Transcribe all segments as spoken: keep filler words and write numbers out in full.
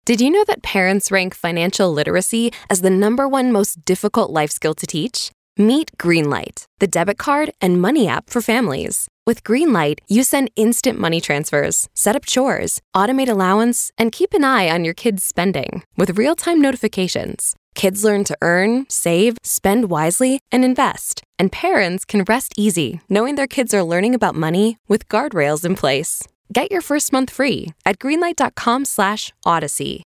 Did you know that parents rank financial literacy as the number one most difficult life skill to teach? Meet Greenlight, the debit card and money app for families. With Greenlight, you send instant money transfers, set up chores, automate allowance, and keep an eye on your kids' spending with real-time notifications. Kids learn to earn, save, spend wisely, and invest. And parents can rest easy knowing their kids are learning about money with guardrails in place. Get your first month free at greenlight.com slash odyssey.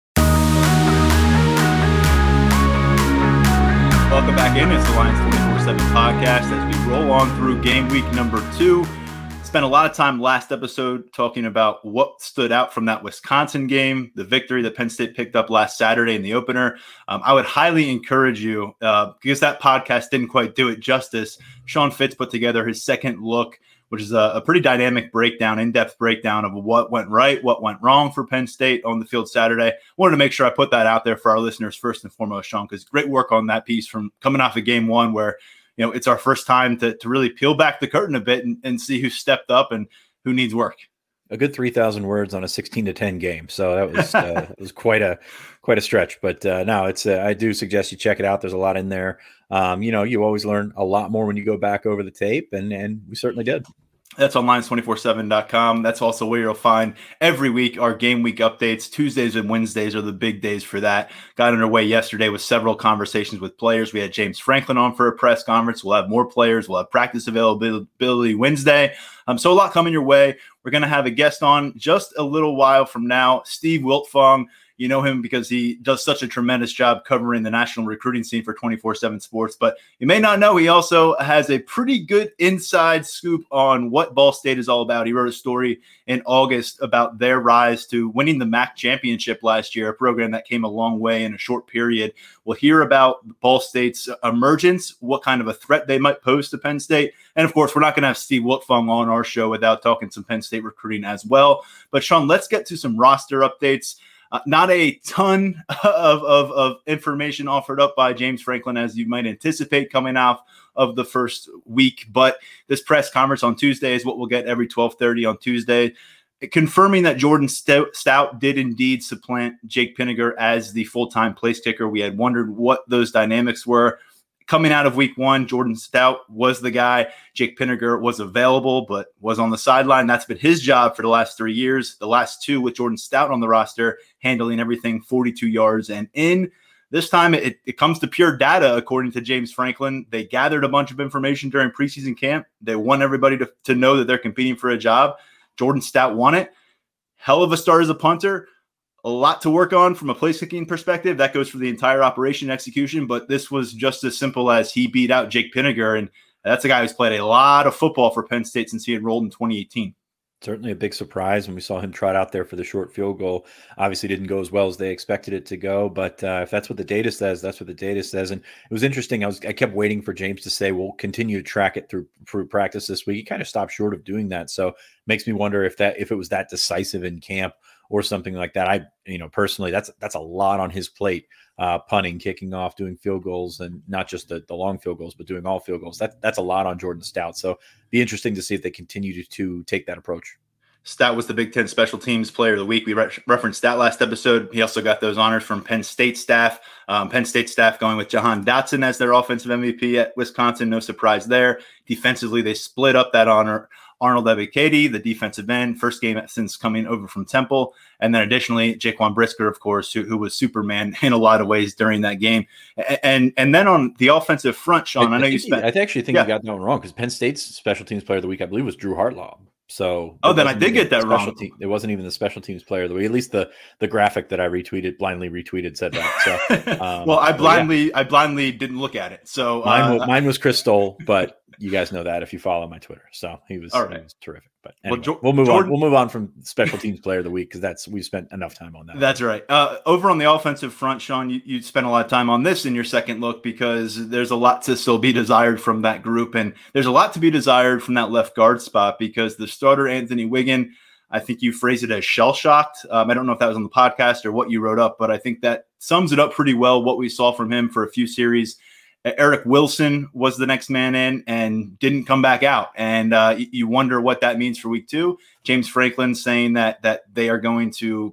Welcome back in. It's the Lions twenty-four seven podcast as we roll on through game week number two. Spent a lot of time last episode talking about what stood out from that Wisconsin game, the victory that Penn State picked up last Saturday in the opener. Um, I would highly encourage you, uh, because that podcast didn't quite do it justice. Sean Fitz put together his second look, which is a, a pretty dynamic breakdown, in-depth breakdown of what went right, what went wrong for Penn State on the field Saturday. Wanted to make sure I put that out there for our listeners first and foremost, Sean, because great work on that piece from coming off of game one where, you know, it's our first time to, to really peel back the curtain a bit and, and see who stepped up and who needs work. A good three thousand words on a sixteen to ten game. So that was uh, it was quite a quite a stretch. But uh, no, it's uh, I do suggest you check it out. There's a lot in there. Um, you know, you always learn a lot more when you go back over the tape, and and we certainly did. That's on lions two four seven dot com. That's also where you'll find every week our game week updates. Tuesdays and Wednesdays are the big days for that. Got underway yesterday with several conversations with players. We had James Franklin on for a press conference. We'll have more players. We'll have practice availability Wednesday. Um, so a lot coming your way. We're going to have a guest on just a little while from now, Steve Wiltfong. You know him because he does such a tremendous job covering the national recruiting scene for twenty-four seven Sports. But you may not know, he also has a pretty good inside scoop on what Ball State is all about. He wrote a story in August about their rise to winning the M A C championship last year, a program that came a long way in a short period. We'll hear about Ball State's emergence, what kind of a threat they might pose to Penn State. And, of course, we're not going to have Steve Wiltfong on our show without talking some Penn State recruiting as well. But, Sean, let's get to some roster updates. Uh, not a ton of, of, of information offered up by James Franklin, as you might anticipate coming off of the first week. But this press conference on Tuesday is what we'll get every twelve thirty on Tuesday, confirming that Jordan Stout did indeed supplant Jake Pinegar as the full-time place kicker. We had wondered what those dynamics were. Coming out of week one, Jordan Stout was the guy. Jake Pinegar was available, but was on the sideline. That's been his job for the last three years. The last two with Jordan Stout on the roster, handling everything forty-two yards and in. This time it, it comes to pure data, according to James Franklin. They gathered a bunch of information during preseason camp. They want everybody to, to know that they're competing for a job. Jordan Stout won it. Hell of a start as a punter. A lot to work on from a place kicking perspective. That goes for the entire operation execution, but this was just as simple as he beat out Jake Pinegar, and that's a guy who's played a lot of football for Penn State since he enrolled in twenty eighteen. Certainly a big surprise when we saw him trot out there for the short field goal. Obviously didn't go as well as they expected it to go, but uh, if that's what the data says, that's what the data says. And it was interesting. I was I kept waiting for James to say, we'll continue to track it through, through practice this week. He kind of stopped short of doing that. So it makes me wonder if that if it was that decisive in camp or something like that. I, you know, personally, that's that's a lot on his plate, uh, punting, kicking off, doing field goals, and not just the, the long field goals, but doing all field goals. That, that's a lot on Jordan Stout. So be interesting to see if they continue to, to take that approach. Stout was the Big Ten Special Teams Player of the Week. We re- referenced that last episode. He also got those honors from Penn State staff. Um, Penn State staff going with Jahan Dotson as their offensive M V P at Wisconsin. No surprise there. Defensively, they split up that honor. Arnold Ebiketie, the defensive end, first game since coming over from Temple. And then additionally, Jaquan Brisker, of course, who, who was Superman in a lot of ways during that game. And and then on the offensive front, Sean, I, I know you spent. I actually think yeah. you got that one wrong, because Penn State's Special Teams Player of the Week, I believe, was Drew Hartlaw. So oh, then I did get that wrong. Team, it wasn't even the Special Teams Player of the Week. At least the the graphic that I retweeted, blindly retweeted, said that. So, um, well, I blindly yeah. I blindly didn't look at it. So mine, uh, was, mine was Chris Stoll, but you guys know that if you follow my Twitter. So he was, all right. he was terrific. But anyway, well, jo- we'll move Jordan, on. We'll move on from Special Teams Player of the Week, because that's we've spent enough time on that. That's right. Uh, over on the offensive front, Sean, you, you spent a lot of time on this in your second look, because there's a lot to still be desired from that group, and there's a lot to be desired from that left guard spot, because the starter Anthony Wiggin, I think you phrased it as shell-shocked. Um, I don't know if that was on the podcast or what you wrote up, but I think that sums it up pretty well, what we saw from him for a few series. Eric Wilson was the next man in and didn't come back out. And uh, you wonder what that means for week two. James Franklin saying that that they are going to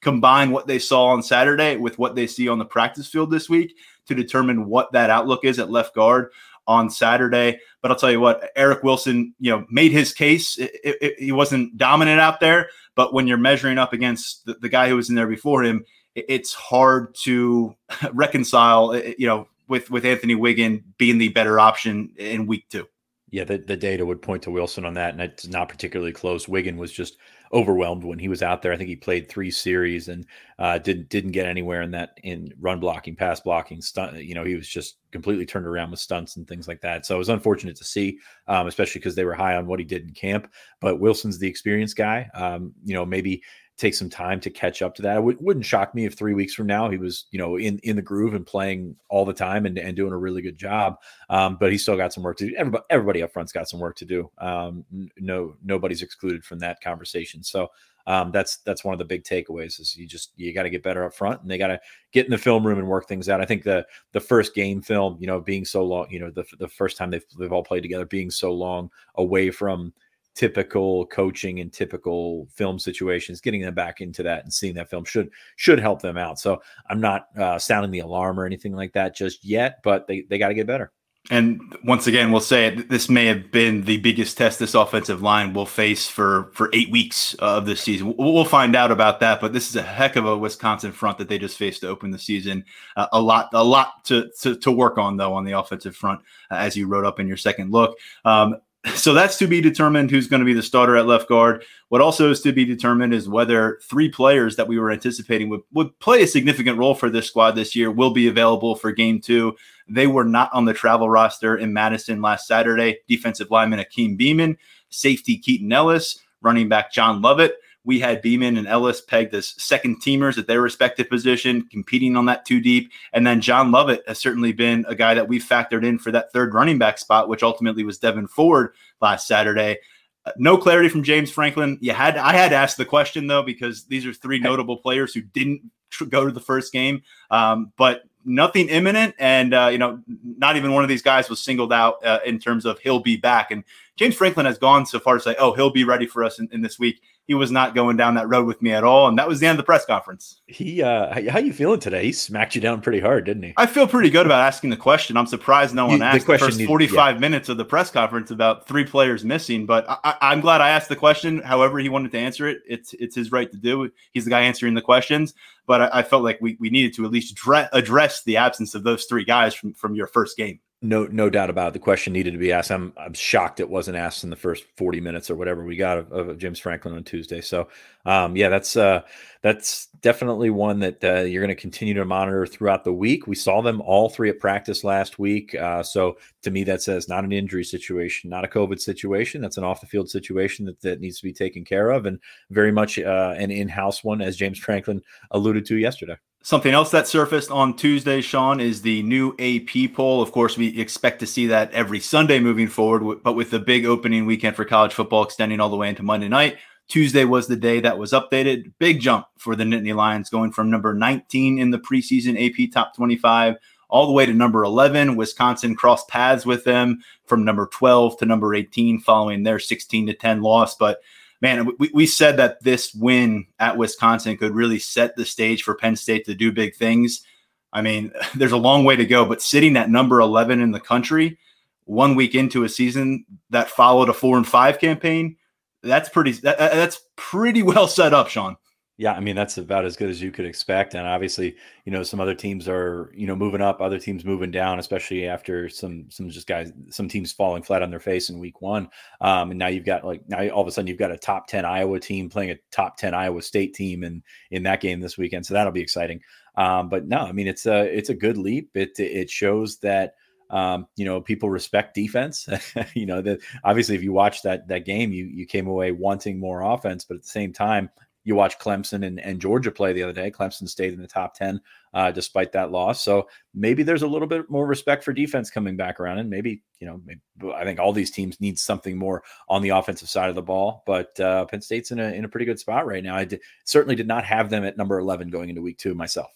combine what they saw on Saturday with what they see on the practice field this week to determine what that outlook is at left guard on Saturday. But I'll tell you what, Eric Wilson, you know, made his case. It, it, he wasn't dominant out there, but when you're measuring up against the, the guy who was in there before him, it, it's hard to reconcile, you know, with, with Anthony Wiggin being the better option in week two. Yeah, the, the data would point to Wilson on that, and it's not particularly close. Wiggin was just overwhelmed when he was out there. I think he played three series and uh, didn't didn't get anywhere in that in run blocking, pass blocking, stunt. You know, he was just completely turned around with stunts and things like that. So it was unfortunate to see, um, especially because they were high on what he did in camp. But Wilson's the experienced guy. Um, you know, maybe take some time to catch up to that. It w- wouldn't shock me if three weeks from now he was, you know, in, in the groove and playing all the time and, and doing a really good job. Um, but he's still got some work to do. Everybody, everybody up front's got some work to do. Um, no, nobody's excluded from that conversation. So um, that's, that's one of the big takeaways is you just, you got to get better up front and they got to get in the film room and work things out. I think the, the first game film, you know, being so long, you know, the, the first time they've, they've all played together, being so long away from typical coaching and typical film situations, getting them back into that and seeing that film should should help them out. So I'm not uh, sounding the alarm or anything like that just yet, but they, they got to get better. And once again, we'll say it, this may have been the biggest test this offensive line will face for, for eight weeks of this season. We'll find out about that, but this is a heck of a Wisconsin front that they just faced to open the season. Uh, a lot, a lot to, to to work on though on the offensive front, uh, as you wrote up in your second look. Um, So that's to be determined who's going to be the starter at left guard. What also is to be determined is whether three players that we were anticipating would, would play a significant role for this squad this year will be available for game two. They were not on the travel roster in Madison last Saturday. Defensive lineman Akeem Beamon, safety Keaton Ellis, running back John Lovett. We had Beamon and Ellis pegged as second teamers at their respective position, competing on that two deep. And then John Lovett has certainly been a guy that we factored in for that third running back spot, which ultimately was Devin Ford last Saturday. Uh, no clarity from James Franklin. You had I had to ask the question though, because these are three notable players who didn't tr- go to the first game, um, but nothing imminent. And uh, you know, not even one of these guys was singled out uh, in terms of he'll be back. And James Franklin has gone so far to say, "Oh, he'll be ready for us in, in this week." He was not going down that road with me at all. And that was the end of the press conference. He, uh, how you feeling today? He smacked you down pretty hard, didn't he? I feel pretty good about asking the question. I'm surprised no one you, asked the, the first needs, forty-five yeah. minutes of the press conference about three players missing, but I, I'm glad I asked the question. However he wanted to answer it, it's it's his right to do. He's the guy answering the questions. But I, I felt like we, we needed to at least dre- address the absence of those three guys from, from your first game. No, no doubt about it. The question needed to be asked. I'm, I'm shocked it wasn't asked in the first forty minutes or whatever we got of, of James Franklin on Tuesday. So, um, yeah, that's uh, that's definitely one that uh, you're going to continue to monitor throughout the week. We saw them all three at practice last week. Uh, so to me, that says not an injury situation, not a COVID situation. That's an off the field situation that, that needs to be taken care of, and very much uh, an in-house one, as James Franklin alluded to yesterday. Something else that surfaced on Tuesday, Sean, is the new A P poll. Of course, we expect to see that every Sunday moving forward, but with the big opening weekend for college football extending all the way into Monday night, Tuesday was the day that was updated. Big jump for the Nittany Lions, going from number nineteen in the preseason A P top twenty-five all the way to number eleven. Wisconsin crossed paths with them from number twelve to number eighteen following their sixteen to ten loss. But man, we, we said that this win at Wisconsin could really set the stage for Penn State to do big things. I mean, there's a long way to go, but sitting at number eleven in the country one week into a season that followed a four and five campaign, that's pretty, that, that's pretty well set up, Sean. Yeah, I mean, that's about as good as you could expect. And obviously, you know, some other teams are, you know, moving up, other teams moving down, especially after some some just guys, some teams falling flat on their face in week one. Um, and now you've got like now all of a sudden you've got a top ten Iowa team playing a top ten Iowa State team in, in that game this weekend. So that'll be exciting. Um, but no, I mean, it's a it's a good leap. It it shows that Um, you know, people respect defense. you know, that obviously if you watch that that game, you you came away wanting more offense, but at the same time, you watch Clemson and, and Georgia play the other day. Clemson stayed in the top ten uh, despite that loss. So maybe there's a little bit more respect for defense coming back around. And maybe, you know, maybe, I think all these teams need something more on the offensive side of the ball. But uh, Penn State's in a in a pretty good spot right now. I did, certainly did not have them at number eleven going into week two myself.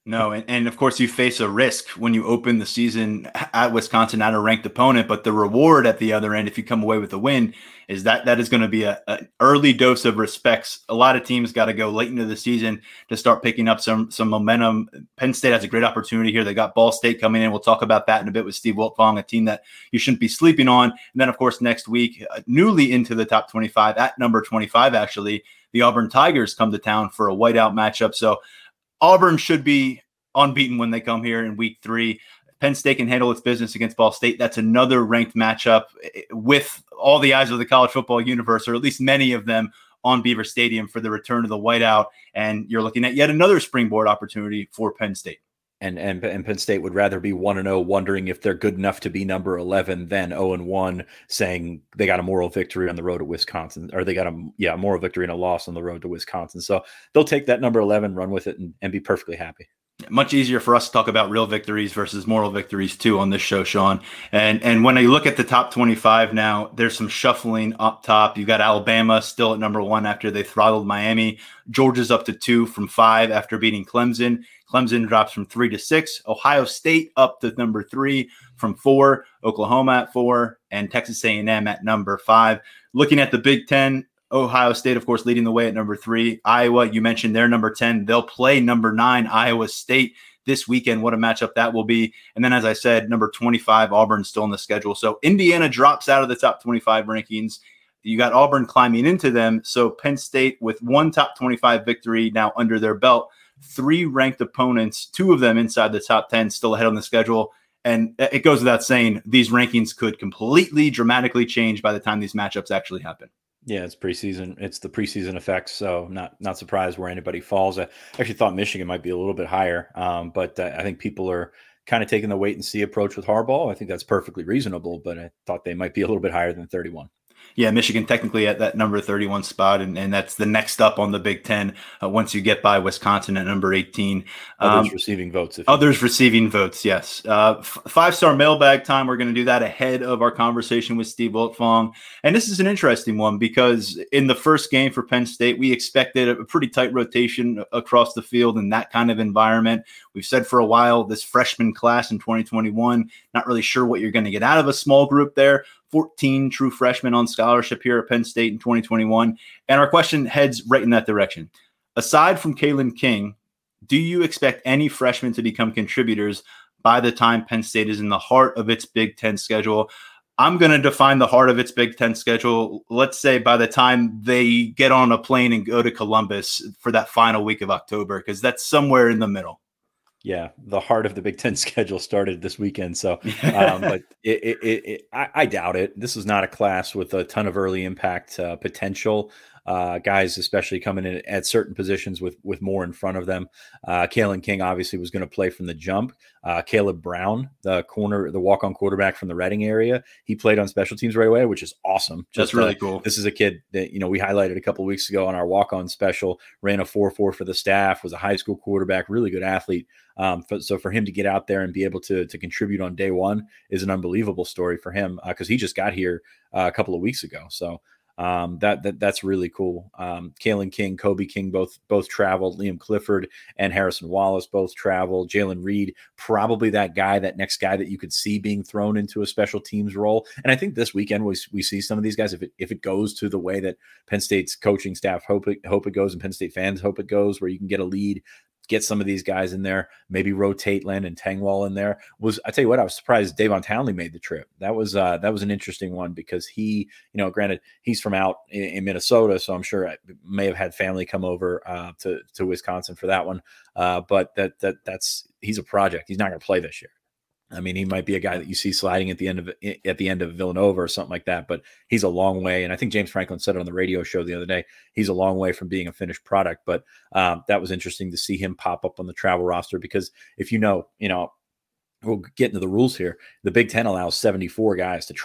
No, and, and of course you face a risk when you open the season at Wisconsin at a ranked opponent, but the reward at the other end, if you come away with a win, is that that is going to be a, an early dose of respects. A lot of teams got to go late into the season to start picking up some some momentum. Penn State has a great opportunity here. They got Ball State coming in. We'll talk about that in a bit with Steve Wiltfong, a team that you shouldn't be sleeping on. And then, of course, next week, uh, newly into the top twenty-five, at number twenty-five, actually, the Auburn Tigers come to town for a whiteout matchup. So Auburn should be unbeaten when they come here in week three. Penn State can handle its business against Ball State. That's another ranked matchup with all the eyes of the college football universe, or at least many of them, on Beaver Stadium for the return of the whiteout. And you're looking at yet another springboard opportunity for Penn State. And, and and Penn State would rather be one and oh, wondering if they're good enough to be number eleven, than oh and one, saying they got a moral victory on the road to Wisconsin, or they got a yeah a moral victory and a loss on the road to Wisconsin. So they'll take that number eleven, run with it, and, and be perfectly happy. Much easier for us to talk about real victories versus moral victories too on this show, Sean. And and when I look at the top twenty-five now, there's some shuffling up top. You've got Alabama still at number one after they throttled Miami. Georgia's up to two from five after beating Clemson. Clemson drops from three to six. Ohio State up to number three from four. Oklahoma at four, and Texas A and M at number five. Looking at the Big Ten, Ohio State, of course, leading the way at number three. Iowa, you mentioned they're number ten. They'll play number nine, Iowa State, this weekend. What a matchup that will be. And then, as I said, number twenty-five, Auburn still in the schedule. So Indiana drops out of the top twenty-five rankings. You got Auburn climbing into them. So Penn State with one top twenty-five victory now under their belt, three ranked opponents, two of them inside the top ten, still ahead on the schedule. And it goes without saying, these rankings could completely, dramatically change by the time these matchups actually happen. Yeah, it's preseason. It's the preseason effects, so not not surprised where anybody falls. I actually thought Michigan might be a little bit higher, um, but uh, I think people are kind of taking the wait and see approach with Harbaugh. I think that's perfectly reasonable, but I thought they might be a little bit higher than thirty-one. Yeah, Michigan technically at that number thirty-one spot, and, and that's the next up on the Big Ten uh, once you get by Wisconsin at number eighteen. Others um, receiving votes. If others receiving votes, yes. Uh, f- five-star mailbag time. We're going to do that ahead of our conversation with Steve Wiltfong. And this is an interesting one because in the first game for Penn State, we expected a pretty tight rotation across the field in that kind of environment. We've said for a while, this freshman class in twenty twenty-one, not really sure what you're going to get out of a small group there. fourteen true freshmen on scholarship here at Penn State in twenty twenty-one. And our question heads right in that direction. Aside from Kalen King, do you expect any freshmen to become contributors by the time Penn State is in the heart of its Big Ten schedule? I'm going to define the heart of its Big Ten schedule. Let's say by the time they get on a plane and go to Columbus for that final week of October, because that's somewhere in the middle. Yeah, the heart of the Big Ten schedule started this weekend. So, um, but it, it, it, it, I, I doubt it. This is not a class with a ton of early impact uh, potential. Uh, guys, especially coming in at certain positions with with more in front of them. Uh, Kalen King obviously was going to play from the jump. Uh, Caleb Brown, the corner, the walk-on quarterback from the Reading area, he played on special teams right away, which is awesome. Just, That's really uh, cool. This is a kid that, you know, we highlighted a couple of weeks ago on our walk-on special, ran a four four for the staff, was a high school quarterback, really good athlete. Um, for, so for him to get out there and be able to to contribute on day one is an unbelievable story for him because uh, he just got here uh, a couple of weeks ago. So um, that that that's really cool. Um, Kalen King, Kobe King, both both traveled. Liam Clifford and Harrison Wallace both traveled. Jalen Reed, probably that guy, that next guy that you could see being thrown into a special teams role. And I think this weekend we we see some of these guys if it if it goes to the way that Penn State's coaching staff hope it hope it goes and Penn State fans hope it goes, where you can get a lead. Get some of these guys in there, maybe rotate Landon Tengwall in there. Was I tell you what, I was surprised Davon Townley made the trip. That was uh, that was an interesting one because he, you know, granted he's from out in, in Minnesota, so I'm sure I may have had family come over uh, to to Wisconsin for that one. Uh, but that that that's he's a project. He's not going to play this year. I mean, he might be a guy that you see sliding at the end of at the end of Villanova or something like that, but he's a long way. And I think James Franklin said it on the radio show the other day. He's a long way from being a finished product. But um, that was interesting to see him pop up on the travel roster because if you know, you know, we'll get into the rules here. The Big Ten allows seventy-four guys to travel.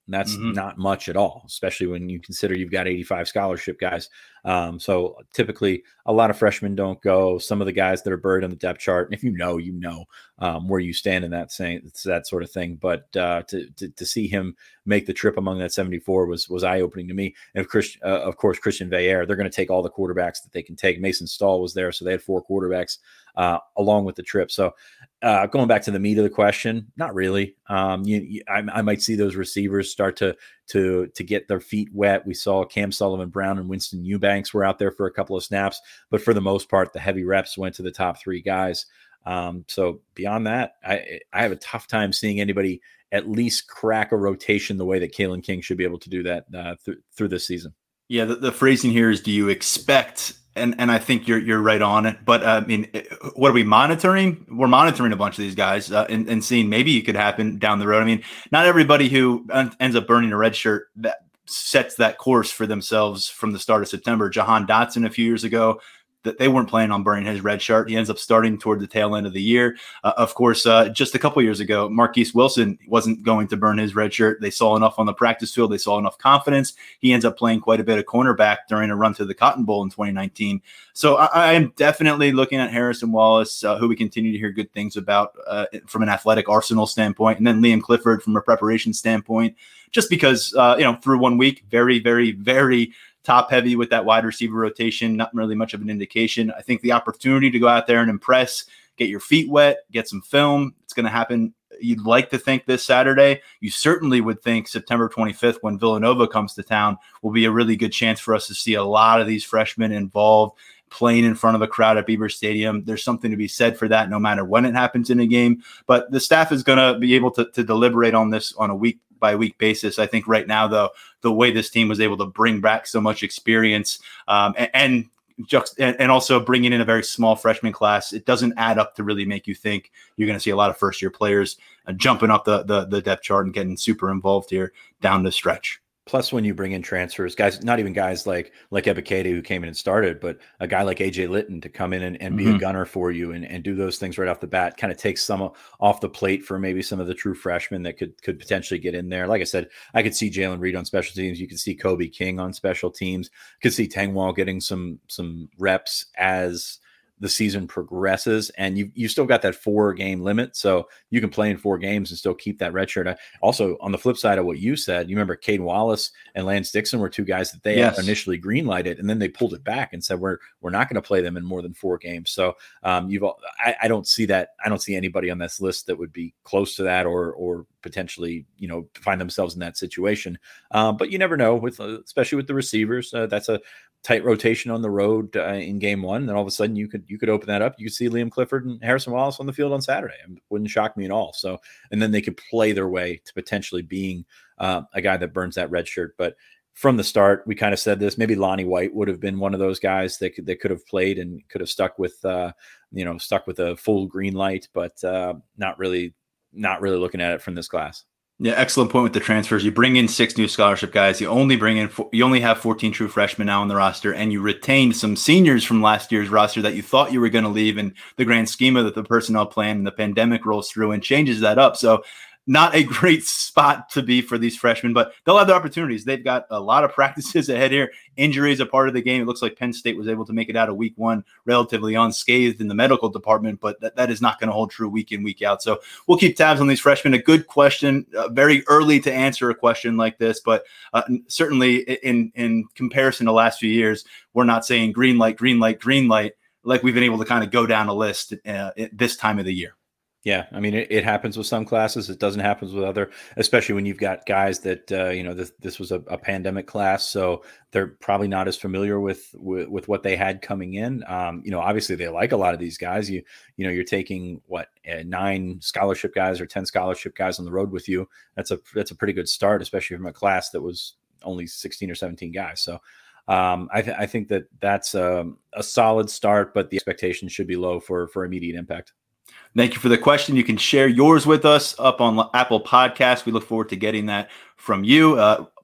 That's Mm-hmm. not much at all, especially when you consider you've got eighty-five scholarship guys. Um, so typically a lot of freshmen don't go. Some of the guys that are buried on the depth chart, and if you know, you know um, where you stand in that same, that sort of thing. But uh, to, to to see him make the trip among that seventy-four was was eye opening to me. And of course, uh, of course, Christian Veillere, they're going to take all the quarterbacks that they can take. Mason Stahl was there, so they had four quarterbacks uh, along with the trip. So uh, going back to the meat of the question, not really. Um, you, you, I, I might see those receivers start to to to get their feet wet. We saw Cam Sullivan Brown and Winston Eubanks were out there for a couple of snaps, but for the most part, the heavy reps went to the top three guys. Um, so beyond that, I I have a tough time seeing anybody at least crack a rotation the way that Kalen King should be able to do that uh, th- through this season. Yeah, the, the phrasing here is, do you expect, and, and I think you're you're right on it, but uh, I mean, what are we monitoring? We're monitoring a bunch of these guys uh, and, and seeing maybe it could happen down the road. I mean, not everybody who un- ends up burning a red shirt that sets that course for themselves from the start of September. Jahan Dotson a few years ago, that they weren't planning on burning his red shirt. He ends up starting toward the tail end of the year. Uh, of course, uh, just a couple years ago, Marquise Wilson wasn't going to burn his red shirt. They saw enough on the practice field. They saw enough confidence. He ends up playing quite a bit of cornerback during a run to the Cotton Bowl in twenty nineteen. So I, I am definitely looking at Harrison Wallace, uh, who we continue to hear good things about uh, from an athletic arsenal standpoint, and then Liam Clifford from a preparation standpoint, just because, uh, you know, through one week, very, very, very top heavy with that wide receiver rotation, not really much of an indication. I think the opportunity to go out there and impress, get your feet wet, get some film, it's going to happen. You'd like to think this Saturday. You certainly would think September twenty-fifth, when Villanova comes to town, will be a really good chance for us to see a lot of these freshmen involved, playing in front of a crowd at Beaver Stadium. There's something to be said for that, no matter when it happens in a game. But the staff is going to be able to, to deliberate on this on a week by week basis. I think right now, though, the way this team was able to bring back so much experience um, and, and just and also bringing in a very small freshman class, it doesn't add up to really make you think you're going to see a lot of first year players uh, jumping up the, the the depth chart and getting super involved here down the stretch. Plus, when you bring in transfers, guys, not even guys like like Ebiketie who came in and started, but a guy like A J Litton to come in and, and be mm-hmm. a gunner for you and, and do those things right off the bat kind of takes some off the plate for maybe some of the true freshmen that could could potentially get in there. Like I said, I could see Jalen Reed on special teams. You could see Kobe King on special teams. Could see Tangwall getting some some reps as the season progresses, and you you still got that four game limit, so you can play in four games and still keep that red shirt. I, also, on the flip side of what you said, you remember Caden Wallace and Lance Dixon were two guys that they yes. initially green lighted, and then they pulled it back and said we're we're not going to play them in more than four games. So um, you've I, I don't see that. I don't see anybody on this list that would be close to that or or potentially you know find themselves in that situation. Uh, but you never know with uh, especially with the receivers. Uh, that's a tight rotation on the road uh, in game one. And then all of a sudden you could, you could open that up. You could see Liam Clifford and Harrison Wallace on the field on Saturday. It wouldn't shock me at all. So, and then they could play their way to potentially being uh, a guy that burns that red shirt. But from the start, we kind of said this, maybe Lonnie White would have been one of those guys that could, that could have played and could have stuck with, uh, you know, stuck with a full green light, but uh, not really, not really looking at it from this class. Yeah, excellent point with the transfers. You bring in six new scholarship guys. You only bring in four, you only have fourteen true freshmen now on the roster, and you retained some seniors from last year's roster that you thought you were going to leave in the grand schema that the personnel plan and the pandemic rolls through and changes that up. So not a great spot to be for these freshmen, but they'll have their opportunities. They've got a lot of practices ahead here. Injuries are part of the game. It looks like Penn State was able to make it out of week one relatively unscathed in the medical department, but that, that is not going to hold true week in, week out. So we'll keep tabs on these freshmen. A good question, uh, very early to answer a question like this, but uh, certainly in, in comparison to the last few years, we're not saying green light, green light, green light, like we've been able to kind of go down a list uh, at this time of the year. Yeah, I mean, it, it happens with some classes. It doesn't happen with other, especially when you've got guys that, uh, you know, this, this was a, a pandemic class, so they're probably not as familiar with, with, with what they had coming in. Um, you know, obviously they like a lot of these guys. You, you know, you're taking what, uh, nine scholarship guys or ten scholarship guys on the road with you. That's a, that's a pretty good start, especially from a class that was only sixteen or seventeen guys. So um, I, th- I think that that's a, a solid start, but the expectations should be low for, for immediate impact. Thank you for the question. You can share yours with us up on Apple Podcasts. We look forward to getting that from you. Uh,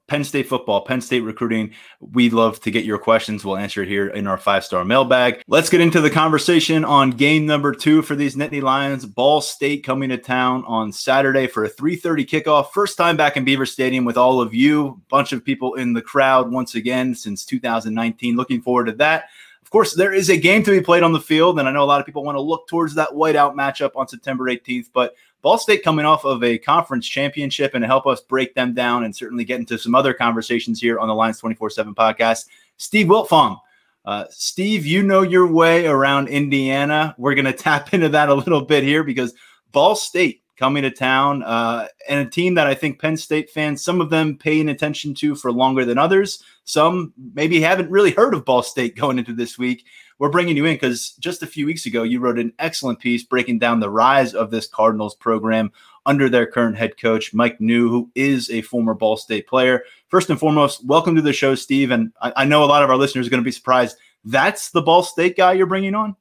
Penn State football, Penn State recruiting. We love to get your questions. We'll answer it here in our five-star mailbag. Let's get into the conversation on game number two for these Nittany Lions. Ball State coming to town on Saturday for a three thirty kickoff. First time back in Beaver Stadium with all of you. Bunch of people in the crowd once again since two thousand nineteen. Looking forward to that. Of course, there is a game to be played on the field, and I know a lot of people want to look towards that whiteout matchup on September eighteenth, but Ball State coming off of a conference championship, and to help us break them down and certainly get into some other conversations here on the Lions twenty-four seven podcast, Steve Wiltfong. Uh, Steve, you know your way around Indiana. We're going to tap into that a little bit here because Ball State coming to town, uh, and a team that I think Penn State fans, some of them paying attention to for longer than others. Some maybe haven't really heard of Ball State going into this week. We're bringing you in because just a few weeks ago, you wrote an excellent piece breaking down the rise of this Cardinals program under their current head coach, Mike New, who is a former Ball State player. First and foremost, welcome to the show, Steve. And I, I know a lot of our listeners are going to be surprised. That's the Ball State guy you're bringing on?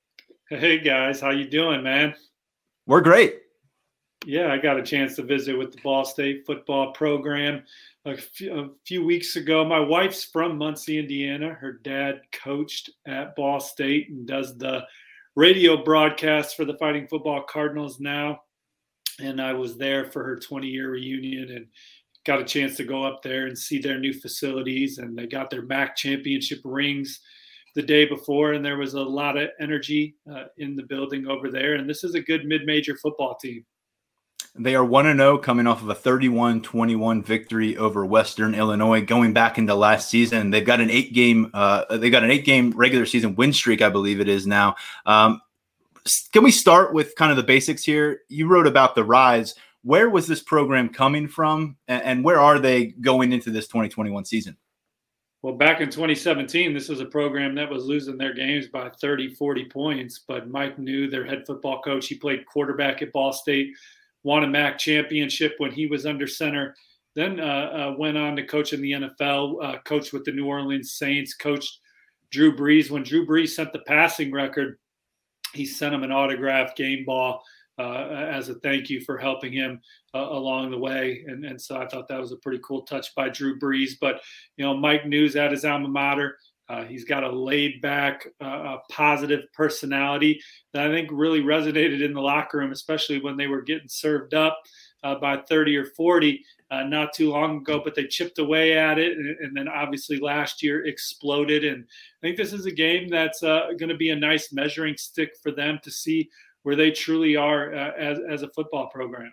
Hey, guys. How you doing, man? We're great. Yeah, I got a chance to visit with the Ball State football program a few, a few weeks ago. My wife's from Muncie, Indiana. Her dad coached at Ball State and does the radio broadcast for the Fighting Football Cardinals now. And I was there for her twenty-year reunion and got a chance to go up there and see their new facilities. And they got their M A C championship rings the day before, and there was a lot of energy uh, in the building over there. And this is a good mid-major football team. They are one and oh coming off of a thirty-one twenty-one victory over Western Illinois going back into last season. They've got an eight game uh, they've got an eight game regular season win streak, I believe it is now. Um, can we start with kind of the basics here? You wrote about the rise. Where was this program coming from, and, and where are they going into this twenty twenty-one season? Well, back in twenty seventeen, this was a program that was losing their games by thirty, forty points, but Mike New, their head football coach, he played quarterback at Ball State, won a M A C championship when he was under center, then uh, uh, went on to coach in the N F L, uh, coached with the New Orleans Saints, coached Drew Brees. When Drew Brees set the passing record, he sent him an autographed game ball uh, as a thank you for helping him uh, along the way. And, and so I thought that was a pretty cool touch by Drew Brees. But, you know, Mike New's at his alma mater. Uh, he's got a laid-back, uh, positive personality that I think really resonated in the locker room, especially when they were getting served up uh, by thirty or forty uh, not too long ago. But they chipped away at it, and, and then obviously last year exploded. And I think this is a game that's uh, going to be a nice measuring stick for them to see where they truly are uh, as, as a football program.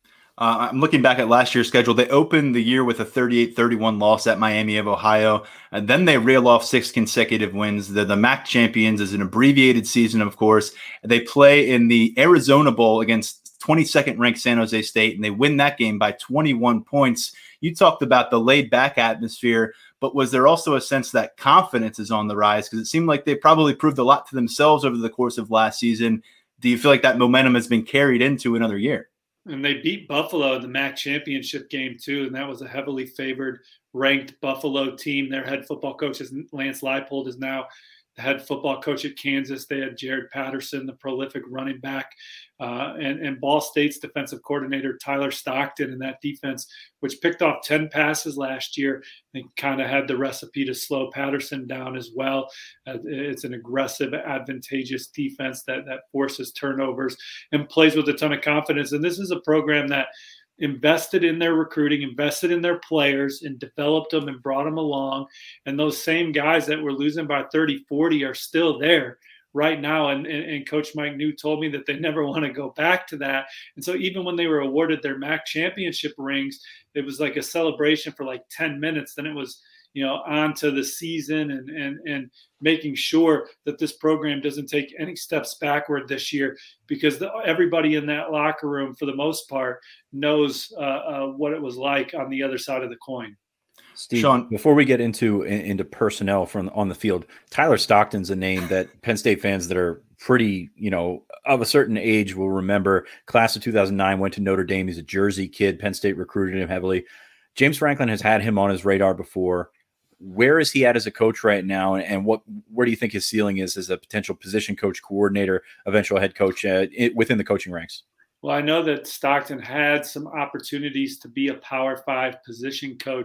Uh, I'm looking back at last year's schedule. They opened the year with a thirty-eight thirty-one loss at Miami of Ohio, and then they reel off six consecutive wins. They're the M A C champions. Is an abbreviated season, of course. They play in the Arizona Bowl against twenty-second ranked San Jose State, and they win that game by twenty-one points. You talked about the laid-back atmosphere, but was there also a sense that confidence is on the rise? Because it seemed like they probably proved a lot to themselves over the course of last season. Do you feel like that momentum has been carried into another year? And they beat Buffalo in the M A C championship game, too, and that was a heavily favored ranked Buffalo team. Their head football coach, is Lance Leipold, is now the head football coach at Kansas. They had Jared Patterson, the prolific running back, uh, and, and Ball State's defensive coordinator, Tyler Stockton, in that defense, which picked off ten passes last year. They kind of had the recipe to slow Patterson down as well. Uh, it's an aggressive, advantageous defense that, that forces turnovers and plays with a ton of confidence. And this is a program that invested in their recruiting, invested in their players, and developed them and brought them along. And those same guys that were losing by thirty, forty are still there right now. And, and, and Coach Mike New told me that they never want to go back to that. And so even when they were awarded their M A C championship rings, it was like a celebration for like ten minutes. Then it was, you know, on to the season and, and, and making sure that this program doesn't take any steps backward this year, because the, everybody in that locker room, for the most part, knows uh, uh, what it was like on the other side of the coin. Steve, Sean, before we get into into personnel from on the field, Tyler Stockton's a name that Penn State fans that are pretty, you know, of a certain age will remember. Class of two thousand nine, went to Notre Dame. He's a Jersey kid. Penn State recruited him heavily. James Franklin has had him on his radar before. Where is he at as a coach right now, and what where do you think his ceiling is as a potential position coach, coordinator, eventual head coach uh, it, within the coaching ranks? Well, I know that Stockton had some opportunities to be a Power Five position coach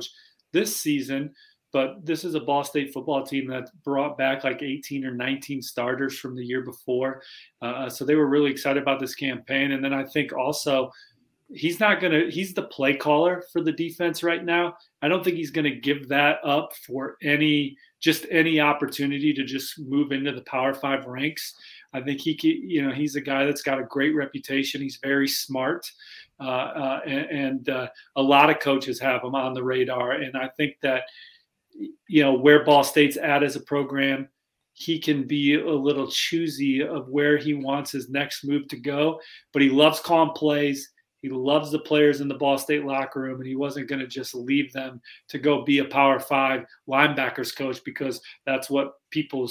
this season. But this is a Ball State football team that brought back like eighteen or nineteen starters from the year before. Uh, so they were really excited about this campaign. And then I think also he's not going to – he's the play caller for the defense right now. I don't think he's going to give that up for any – just any opportunity to just move into the Power Five ranks. I think he can, you know, he's a guy that's got a great reputation. He's very smart. Uh, uh, and and uh, a lot of coaches have him on the radar. And I think that – you know, where Ball State's at as a program, he can be a little choosy of where he wants his next move to go, but he loves calling plays. He loves the players in the Ball State locker room, and he wasn't going to just leave them to go be a Power Five linebackers coach, because that's what people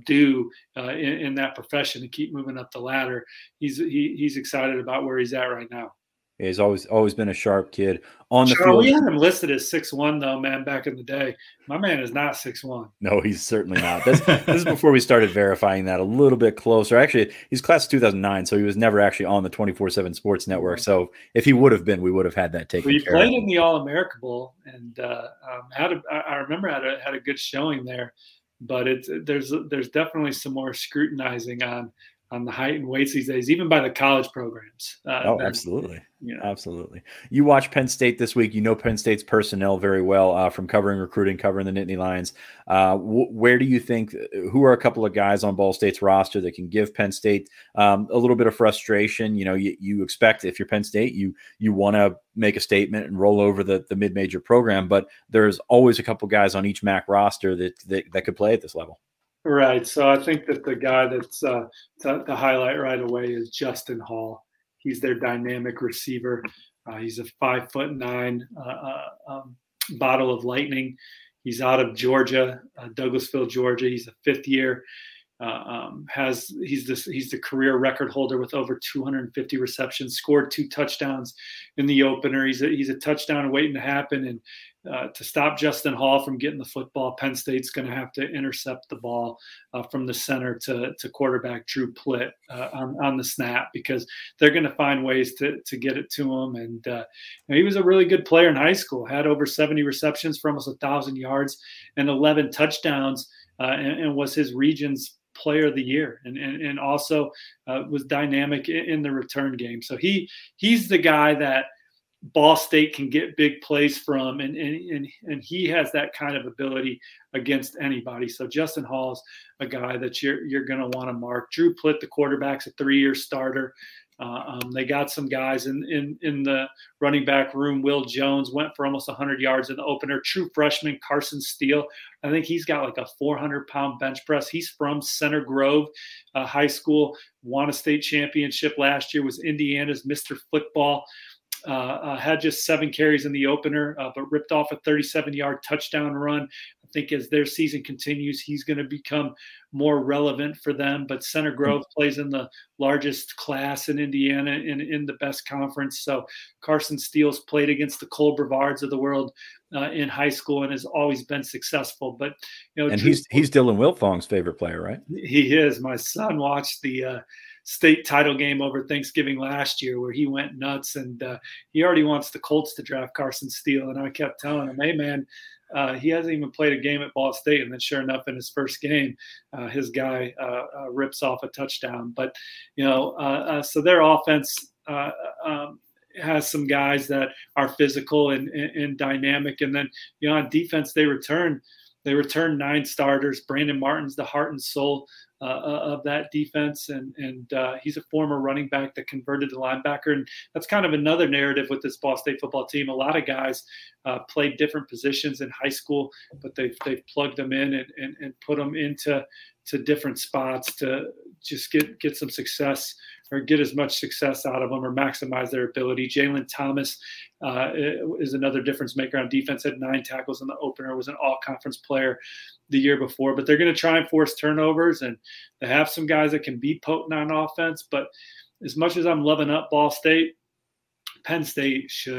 do uh, in, in that profession, to keep moving up the ladder. He's he, he's excited about where he's at right now. He's always always been a sharp kid on the sure, field. We had him listed as six one though, man, back in the day. My man is not six one. No, he's certainly not. This, this is before we started verifying that a little bit closer. Actually, he's class of two thousand nine, so he was never actually on the twenty-four seven Sports Network. So if he would have been, we would have had that taken well, you care played of. in the All-America Bowl, and uh, um, had a, I remember had a, had a good showing there. But it's there's there's definitely some more scrutinizing on on the height and weights these days, even by the college programs. Uh, oh, than, absolutely. You know. Absolutely. You watch Penn State this week. You know Penn State's personnel very well uh, from covering recruiting, covering the Nittany Lions. Uh, wh- where do you think, who are a couple of guys on Ball State's roster that can give Penn State um, a little bit of frustration? You know, you, you expect, if you're Penn State, you you want to make a statement and roll over the, the mid-major program, but there's always a couple guys on each M A C roster that, that, that could play at this level. Right. So I think that the guy that's uh, to, to highlight right away is Justin Hall. He's their dynamic receiver. Uh, he's a five foot nine uh, uh, um, bottle of lightning. He's out of Georgia, uh, Douglasville, Georgia. He's a fifth year. Uh, um, has he's this he's the career record holder with over two hundred fifty receptions. Scored two touchdowns in the opener. He's a, he's a touchdown waiting to happen. And uh, to stop Justin Hall from getting the football, Penn State's going to have to intercept the ball uh, from the center to to quarterback Drew Plitt uh, on on the snap, because they're going to find ways to to get it to him. And uh, you know, he was a really good player in high school. Had over seventy receptions for almost a thousand yards and eleven touchdowns, uh, and, and was his region's player of the year, and and, and also uh, was dynamic in, in the return game. So he he's the guy that Ball State can get big plays from, and and and, and he has that kind of ability against anybody. So Justin Hall's a guy that you're you're going to want to mark. Drew Plitt, the quarterback's a three-year starter. Uh, um, they got some guys in, in in the running back room. Will Jones went for almost one hundred yards in the opener. True freshman Carson Steele, I think he's got like a four hundred pound bench press. He's from Center Grove uh, High School, won a state championship last year, was Indiana's Mister Football. Uh, uh, had just seven carries in the opener, uh, but ripped off a thirty-seven yard touchdown run. I think as their season continues, he's going to become more relevant for them. But Center Grove plays in the largest class in Indiana, in, in the best conference. So Carson Steele's played against the Cole Brevards of the world uh, in high school and has always been successful. But you know, and he's he's Dylan Wiltfong's favorite player, right? He is. My son watched the uh, state title game over Thanksgiving last year where he went nuts, and uh, he already wants the Colts to draft Carson Steele. And I kept telling him, hey, man, uh, he hasn't even played a game at Ball State. And then sure enough, in his first game, uh, his guy uh, uh, rips off a touchdown. But, you know, uh, uh, so their offense uh, um, has some guys that are physical and, and, and dynamic. And then, you know, on defense, they return They return nine starters. Brandon Martin's the heart and soul uh, of that defense, and and uh, he's a former running back that converted to linebacker. And that's kind of another narrative with this Ball State football team. A lot of guys uh, played different positions in high school, but they've they've plugged them in and, and, and put them into to different spots to just get get some success, or get as much success out of them, or maximize their ability. Jalen Thomas uh, is another difference maker on defense. Had nine tackles in the opener. Was an all-conference player the year before. But they're going to try and force turnovers, and they have some guys that can be potent on offense. But as much as I'm loving up Ball State, Penn State should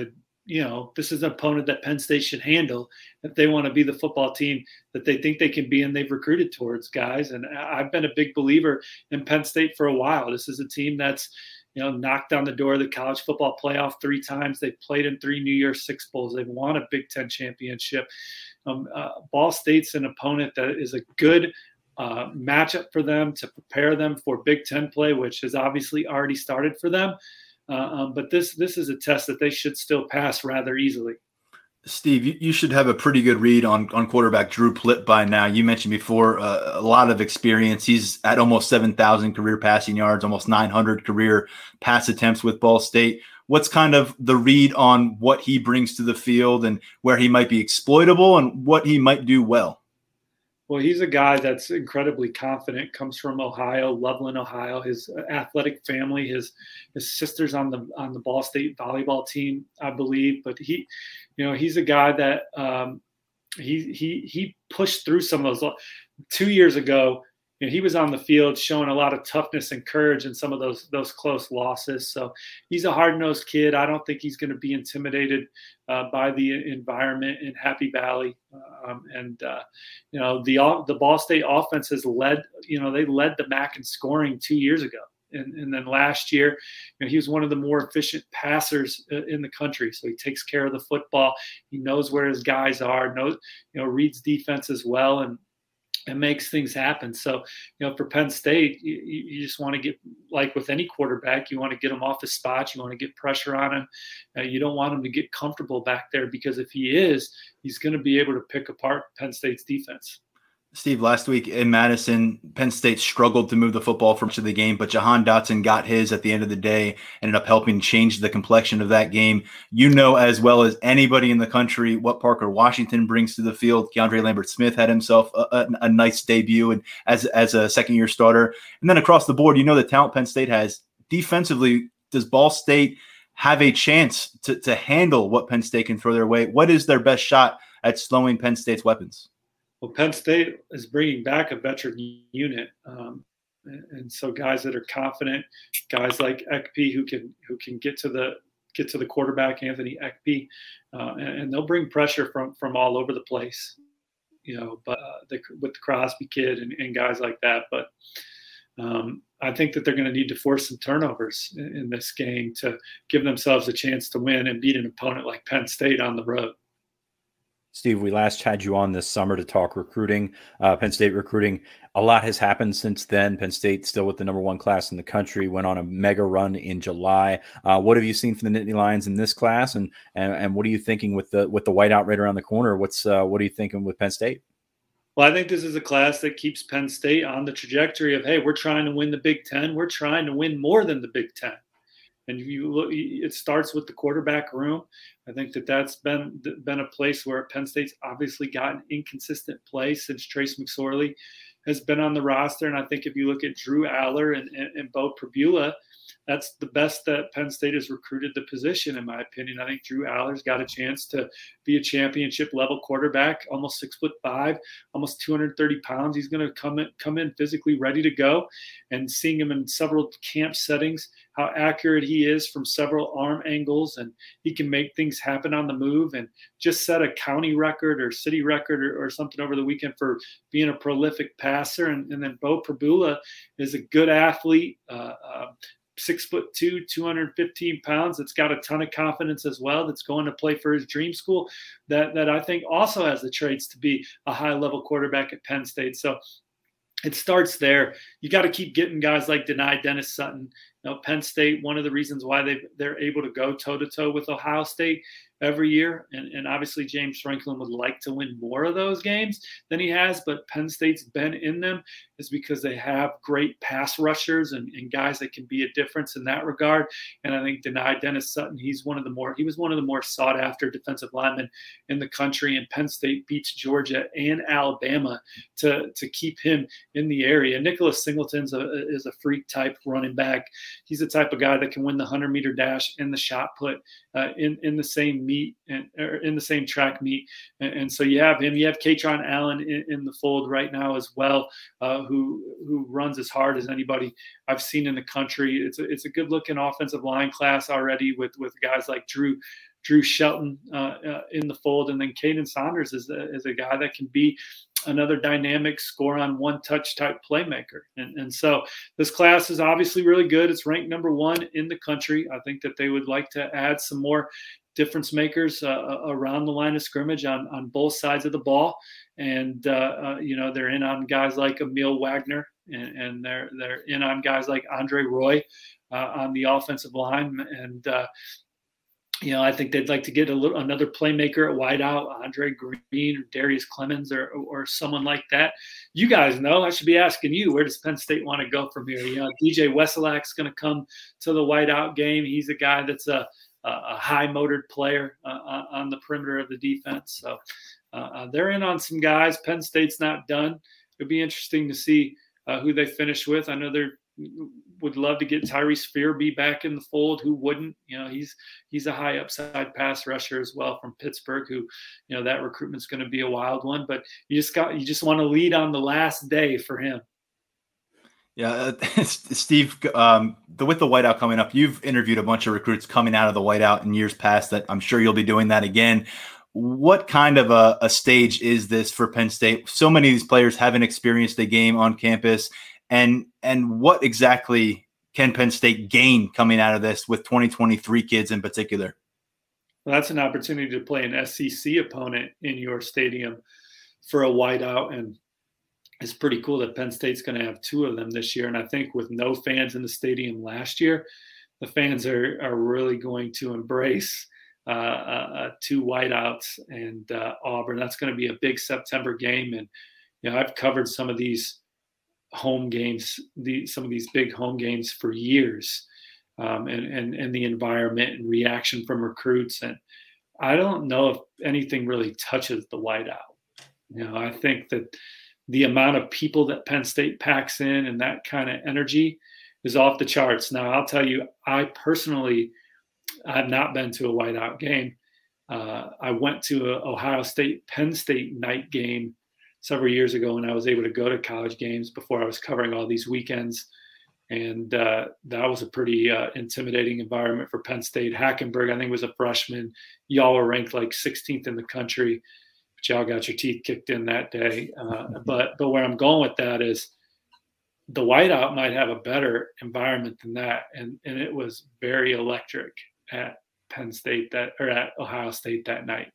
you know, this is an opponent that Penn State should handle if they want to be the football team that they think they can be and they've recruited towards, guys. And I've been a big believer in Penn State for a while. This is a team that's, you know, knocked on the door of the college football playoff three times. They've played in three New Year's Six Bowls. They've won a Big Ten championship. Um, uh, Ball State's an opponent that is a good uh, matchup for them to prepare them for Big Ten play, which has obviously already started for them. Uh, um, but this this is a test that they should still pass rather easily. Steve, you, you should have a pretty good read on, on quarterback Drew Plitt by now. You mentioned before uh, a lot of experience. He's at almost seven thousand career passing yards, almost nine hundred career pass attempts with Ball State. What's kind of the read on what he brings to the field and where he might be exploitable and what he might do well? Well, he's a guy that's incredibly confident, comes from Ohio, Loveland, Ohio. His athletic family, his his sister's on the on the Ball State volleyball team, I believe. But he, you know, he's a guy that um, he he he pushed through some of those. Two years ago, you know, he was on the field showing a lot of toughness and courage in some of those those close losses. So he's a hard-nosed kid. I don't think he's going to be intimidated uh, by the environment in Happy Valley. Um, and uh, you know, the the Ball State offense has led. You know, they led the M A C in scoring two years ago, and, and then last year, you know, he was one of the more efficient passers in the country. So he takes care of the football. He knows where his guys are. Knows, you know, reads defense as well, and and makes things happen. So, you know, for Penn State, you, you just want to get, like with any quarterback, you want to get him off his spot. You want to get pressure on him. Uh, you don't want him to get comfortable back there, because if he is, he's going to be able to pick apart Penn State's defense. Steve, last week in Madison, Penn State struggled to move the football for much of the game, but Jahan Dotson got his at the end of the day, ended up helping change the complexion of that game. You know as well as anybody in the country what Parker Washington brings to the field. Keandre Lambert-Smith had himself a, a, a nice debut and as, as a second-year starter. And then across the board, you know the talent Penn State has. Defensively, does Ball State have a chance to, to handle what Penn State can throw their way? What is their best shot at slowing Penn State's weapons? Well, Penn State is bringing back a veteran unit, um, and, and so guys that are confident, guys like Ekpe who can who can get to the get to the quarterback, Anthony Ekpe, uh, and, and they'll bring pressure from from all over the place, you know. But uh, the, with the Crosby kid and, and guys like that, but um, I think that they're going to need to force some turnovers in, in this game to give themselves a chance to win and beat an opponent like Penn State on the road. Steve, we last had you on this summer to talk recruiting, uh, Penn State recruiting. A lot has happened since then. Penn State still with the number one class in the country, went on a mega run in July. Uh, what have you seen from the Nittany Lions in this class, and and and what are you thinking with the with the whiteout right around the corner? What's uh, what are you thinking with Penn State? Well, I think this is a class that keeps Penn State on the trajectory of, hey, we're trying to win the Big Ten. We're trying to win more than the Big Ten. And if you look, it starts with the quarterback room. I think that that's been been a place where Penn State's obviously gotten inconsistent play since Trace McSorley has been on the roster. And I think if you look at Drew Aller and, and, and Bo Pribula, that's the best that Penn State has recruited the position, in my opinion. I think Drew Aller's got a chance to be a championship level quarterback, almost six foot five, almost two hundred thirty pounds. He's going to come in, come in physically ready to go. And seeing him in several camp settings, how accurate he is from several arm angles, and he can make things happen on the move and just set a county record or city record or, or something over the weekend for being a prolific passer. And, and then Bo Pribula is a good athlete, uh, uh, six foot two, two hundred fifteen pounds. That's got a ton of confidence as well. That's going to play for his dream school. That that I think also has the traits to be a high level quarterback at Penn State. So it starts there. You got to keep getting guys like Dani Dennis Sutton. You know, Penn State, one of the reasons why they they're able to go toe to toe with Ohio State every year, and, and obviously James Franklin would like to win more of those games than he has, but Penn State's been in them is because they have great pass rushers and, and guys that can be a difference in that regard. And I think Dani Dennis Sutton, he's one of the more he was one of the more sought after defensive linemen in the country, and Penn State beats Georgia and Alabama to to keep him in the area. Nicholas Singleton's a, is a freak type running back. He's the type of guy that can win the hundred meter dash and the shot put uh, in in the same meet and or in the same track meet. And, and so you have him. You have Katron Allen in, in the fold right now as well, uh, who who runs as hard as anybody I've seen in the country. It's a, it's a good looking offensive line class already with with guys like Drew Drew Shelton uh, uh, in the fold. And then Caden Saunders is a, is a guy that can be another dynamic score on one touch type playmaker. And, and so this class is obviously really good. It's ranked number one in the country. I think that they would like to add some more difference makers uh, around the line of scrimmage on, on both sides of the ball. And, uh, uh, you know, they're in on guys like Emil Wagner, and, and they're, they're in on guys like Andre Roy uh, on the offensive line. And, uh, you know, I think they'd like to get a little another playmaker at wideout, Andre Green or Darius Clemens or or someone like that. You guys know, I should be asking you, where does Penn State want to go from here? You know, D J Wesolak's going to come to the wideout game. He's a guy that's a, a high-motored player uh, on the perimeter of the defense. So uh, they're in on some guys. Penn State's not done. It'd be interesting to see uh, who they finish with. I know they're would love to get Tyrese Fearby back in the fold. Who wouldn't? You know, he's he's a high upside pass rusher as well from Pittsburgh, who, you know, that recruitment's going to be a wild one. But you just got you just want to lead on the last day for him. Yeah, uh, Steve, um, the, with the whiteout coming up, you've interviewed a bunch of recruits coming out of the whiteout in years past. That I'm sure you'll be doing that again. What kind of a, a stage is this for Penn State? So many of these players haven't experienced a game on campus. And and what exactly can Penn State gain coming out of this with twenty twenty-three kids in particular? Well, that's an opportunity to play an S E C opponent in your stadium for a whiteout. And it's pretty cool that Penn State's going to have two of them this year. And I think with no fans in the stadium last year, the fans are, are really going to embrace uh, uh, two whiteouts and uh, Auburn. That's going to be a big September game. And, you know, I've covered some of these home games, the, some of these big home games for years, um, and, and, and the environment and reaction from recruits. And I don't know if anything really touches the whiteout. You know, I think that the amount of people that Penn State packs in and that kind of energy is off the charts. Now, I'll tell you, I personally have not been to a whiteout game. Uh, I went to a Ohio State, Penn State night game several years ago when I was able to go to college games before I was covering all these weekends. And uh, that was a pretty uh, intimidating environment for Penn State. Hackenberg, I think, was a freshman. Y'all were ranked like sixteenth in the country, but y'all got your teeth kicked in that day. Uh, but but where I'm going with that is the whiteout might have a better environment than that. And, and it was very electric at Penn State that or at Ohio State that night.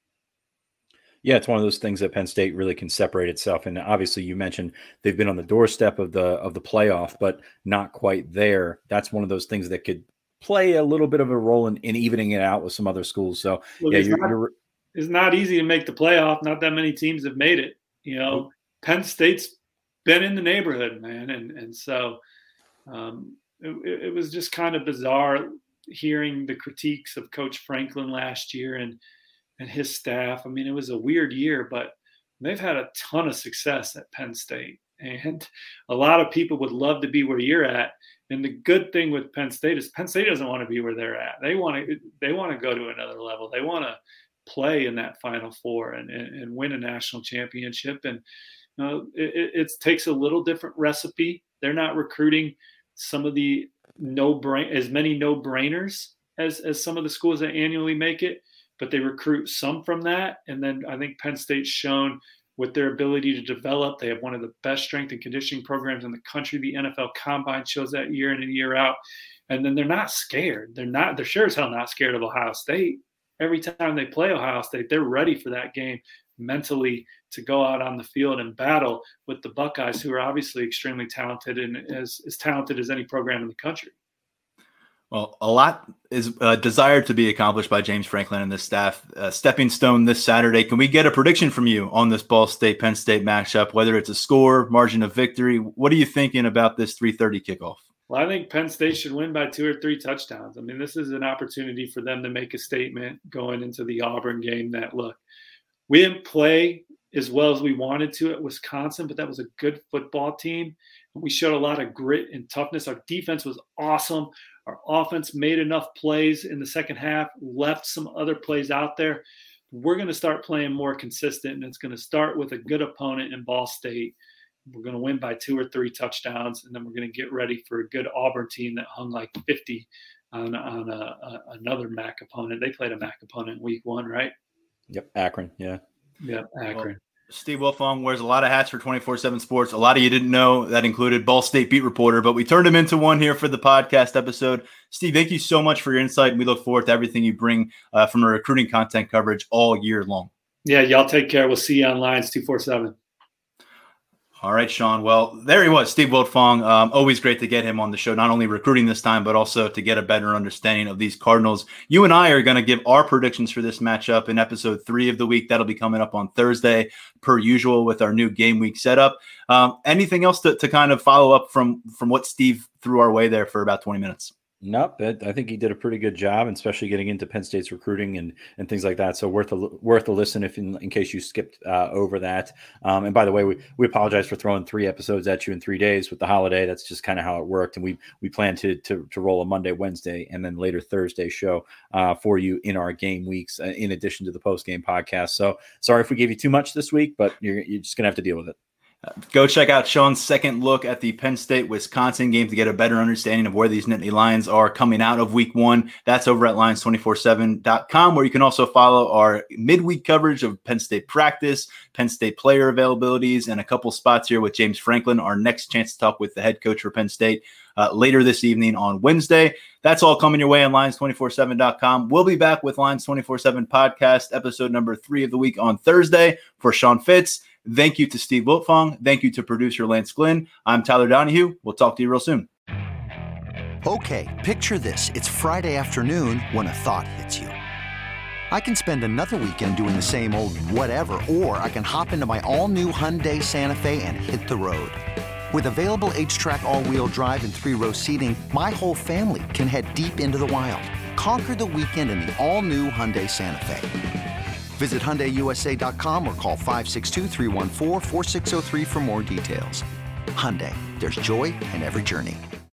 Yeah, it's one of those things that Penn State really can separate itself. And obviously you mentioned they've been on the doorstep of the of the playoff, but not quite there. That's one of those things that could play a little bit of a role in, in evening it out with some other schools. So Look, yeah, it's, you're, not, you're it's not easy to make the playoff. Not that many teams have made it. You know, Penn State's been in the neighborhood, man. And and so um, it, it was just kind of bizarre hearing the critiques of Coach Franklin last year and and his staff. I mean, it was a weird year, but they've had a ton of success at Penn State. And a lot of people would love to be where you're at. And the good thing with Penn State is Penn State doesn't want to be where they're at. They want to they want to go to another level. They want to play in that Final Four and, and, and win a national championship. And you know, it, it takes a little different recipe. They're not recruiting some of the no brain as many no brainers as as some of the schools that annually make it, but they recruit some from that. And then I think Penn State's shown with their ability to develop. They have one of the best strength and conditioning programs in the country. The N F L Combine shows that year in and year out. And then they're not scared. They're not, they're sure as hell not scared of Ohio State. Every time they play Ohio State, they're ready for that game mentally to go out on the field and battle with the Buckeyes, who are obviously extremely talented and as, as talented as any program in the country. Well, a lot is uh, desired to be accomplished by James Franklin and this staff. Uh, stepping stone this Saturday. Can we get a prediction from you on this Ball State-Penn State matchup, whether it's a score, margin of victory? What are you thinking about this three thirty kickoff? Well, I think Penn State should win by two or three touchdowns. I mean, this is an opportunity for them to make a statement going into the Auburn game that, look, we didn't play as well as we wanted to at Wisconsin, but that was a good football team. We showed a lot of grit and toughness. Our defense was awesome. Our offense made enough plays in the second half, left some other plays out there. We're going to start playing more consistent, and it's going to start with a good opponent in Ball State. We're going to win by two or three touchdowns, and then we're going to get ready for a good Auburn team that hung like fifty on on a, a, another M A C opponent. They played a M A C opponent week one, right? Yep, Akron. Yeah. Yep, Akron. Well, Steve Wiltfong wears a lot of hats for twenty-four seven Sports. A lot of you didn't know that included Ball State beat reporter, but we turned him into one here for the podcast episode. Steve, thank you so much for your insight, and we look forward to everything you bring uh, from a recruiting content coverage all year long. Yeah, y'all take care. We'll see you on Lions two forty-seven. All right, Sean. Well, there he was, Steve Wiltfong. Um, always great to get him on the show, not only recruiting this time, but also to get a better understanding of these Cardinals. You and I are going to give our predictions for this matchup in episode three of the week. That'll be coming up on Thursday, per usual, with our new game week setup. Um, anything else to, to kind of follow up from, from what Steve threw our way there for about twenty minutes? Nope, I think he did a pretty good job, especially getting into Penn State's recruiting and and things like that. So worth a worth a listen if in, in case you skipped uh, over that. Um, and by the way, we, we apologize for throwing three episodes at you in three days with the holiday. That's just kind of how it worked, and we we plan to to to roll a Monday, Wednesday, and then later Thursday show uh, for you in our game weeks, uh, in addition to the post game podcast. So sorry if we gave you too much this week, but you're you're just gonna have to deal with it. Uh, go check out Sean's second look at the Penn State-Wisconsin game to get a better understanding of where these Nittany Lions are coming out of week one. That's over at Lions two forty-seven dot com, where you can also follow our midweek coverage of Penn State practice, Penn State player availabilities, and a couple spots here with James Franklin, our next chance to talk with the head coach for Penn State uh, later this evening on Wednesday. That's all coming your way on Lions two forty-seven dot com. We'll be back with Lions two forty-seven podcast, episode number three of the week on Thursday. For Sean Fitz, thank you to Steve Wiltfong. Thank you to producer Lance Glynn. I'm Tyler Donahue. We'll talk to you real soon. Okay, picture this. It's Friday afternoon when a thought hits you. I can spend another weekend doing the same old whatever, or I can hop into my all-new Hyundai Santa Fe and hit the road. With available H-Track all-wheel drive and three-row seating, my whole family can head deep into the wild. Conquer the weekend in the all-new Hyundai Santa Fe. Visit Hyundai U S A dot com or call five six two, three one four, four six zero three for more details. Hyundai, there's joy in every journey.